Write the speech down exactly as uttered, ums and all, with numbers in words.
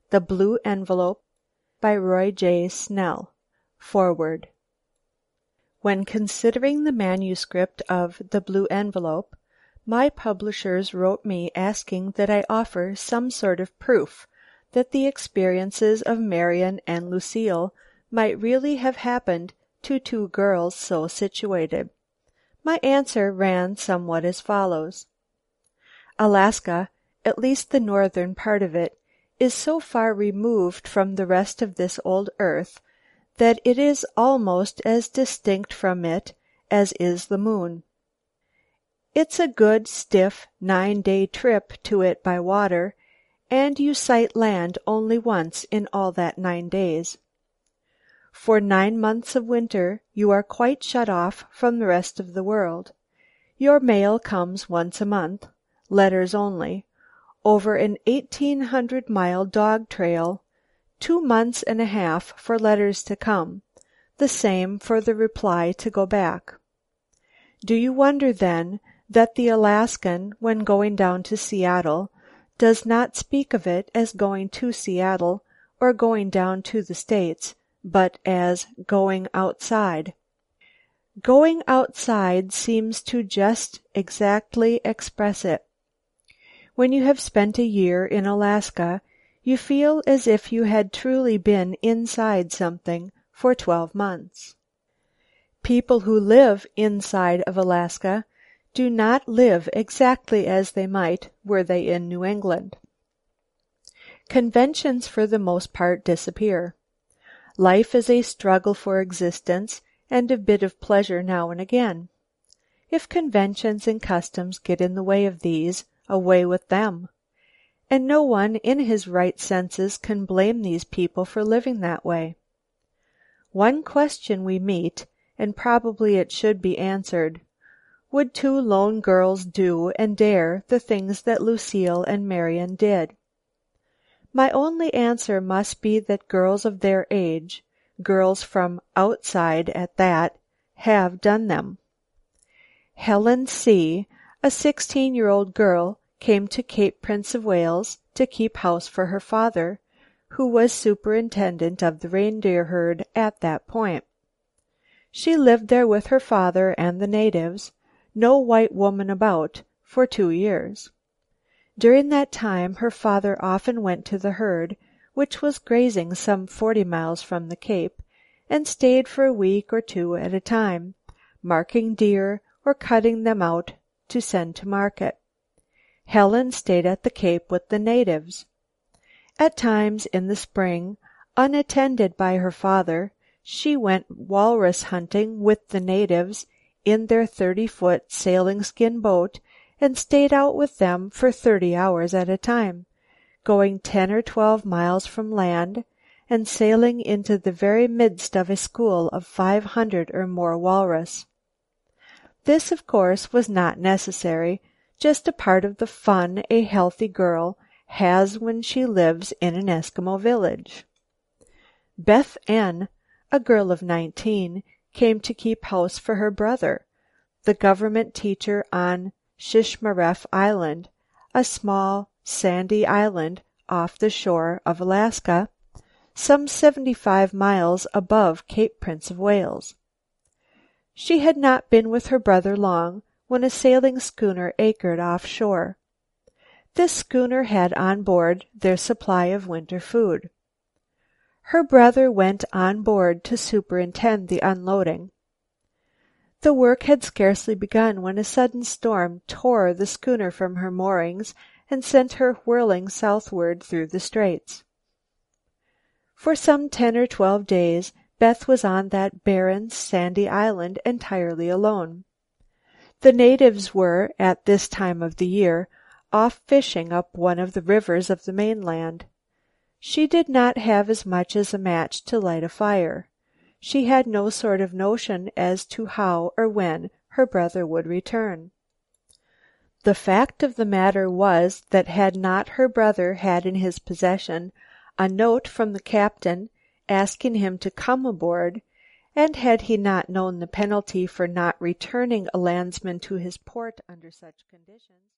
The Blue Envelope by Roy J. Snell. Foreword. When considering the manuscript of The Blue Envelope, my publishers wrote me asking that I offer some sort of proof that the experiences of Marian and Lucille might really have happened to two girls so situated. My answer ran somewhat as follows. Alaska, at least the northern part of it, is so far removed from the rest of this old earth that it is almost as distinct from it as is the moon. It's a good, stiff, nine-day trip to it by water, and you sight land only once in all that nine days. For nine months of winter you are quite shut off from the rest of the world. Your mail comes once a month, letters only, over an eighteen hundred mile dog trail, two months and a half for letters to come, the same for the reply to go back. Do you wonder, then, that the Alaskan, when going down to Seattle, does not speak of it as going to Seattle or going down to the States, but as going outside? Going outside seems to just exactly express it. When you have spent a year in Alaska, you feel as if you had truly been inside something for twelve months. People who live inside of Alaska do not live exactly as they might were they in New England. Conventions for the most part disappear. Life is a struggle for existence and a bit of pleasure now and again. If conventions and customs get in the way of these, away with them. And no one in his right senses can blame these people for living that way. One question we meet, and probably it should be answered. Would two lone girls do and dare the things that Lucille and Marian did? My only answer must be that girls of their age, girls from outside at that, have done them. Helen C., a sixteen-year-old girl, came to Cape Prince of Wales to keep house for her father, who was superintendent of the reindeer herd at that point. She lived there with her father and the natives, no white woman about, for two years. During that time her father often went to the herd, which was grazing some forty miles from the Cape, and stayed for a week or two at a time, marking deer or cutting them out to send to market. Helen stayed at the Cape with the natives. At times in the spring, unattended by her father, she went walrus hunting with the natives in their thirty-foot sailing-skin boat and stayed out with them for thirty hours at a time, going ten or twelve miles from land and sailing into the very midst of a school of five hundred or more walrus. This, of course, was not necessary, just a part of the fun a healthy girl has when she lives in an Eskimo village. Beth N., a girl of nineteen, came to keep house for her brother, the government teacher on Shishmaref Island, a small, sandy island off the shore of Alaska, some seventy-five miles above Cape Prince of Wales. She had not been with her brother long when a sailing schooner anchored offshore. This schooner had on board their supply of winter food. Her brother went on board to superintend the unloading. The work had scarcely begun when a sudden storm tore the schooner from her moorings and sent her whirling southward through the straits. For some ten or twelve days Beth was on that barren, sandy island entirely alone. The natives were, at this time of the year, off fishing up one of the rivers of the mainland. She did not have as much as a match to light a fire. She had no sort of notion as to how or when her brother would return. The fact of the matter was that had not her brother had in his possession a note from the captain asking him to come aboard, and had he not known the penalty for not returning a landsman to his port under such conditions,